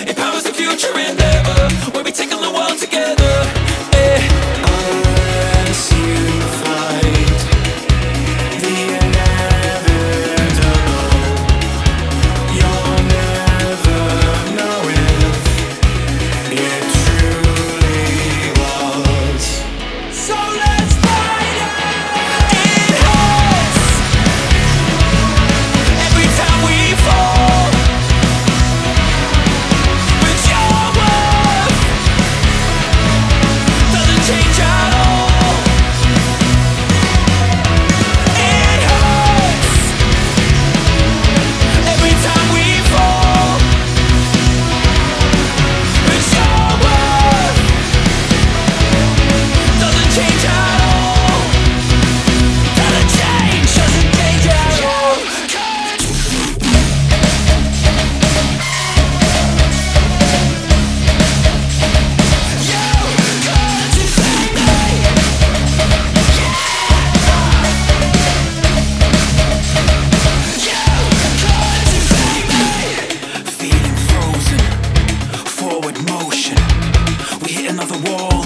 empowers the future endeavor, where we take on the world together. Unless you fight the inevitable, you'll never know if it truly was. So let's fight it! It hurts every time we fall, but your worth doesn't change at all. It hurts every time we fall, but your worth doesn't change at all. Doesn't change at all. Feeling frozen, forward motion. We hit another wall.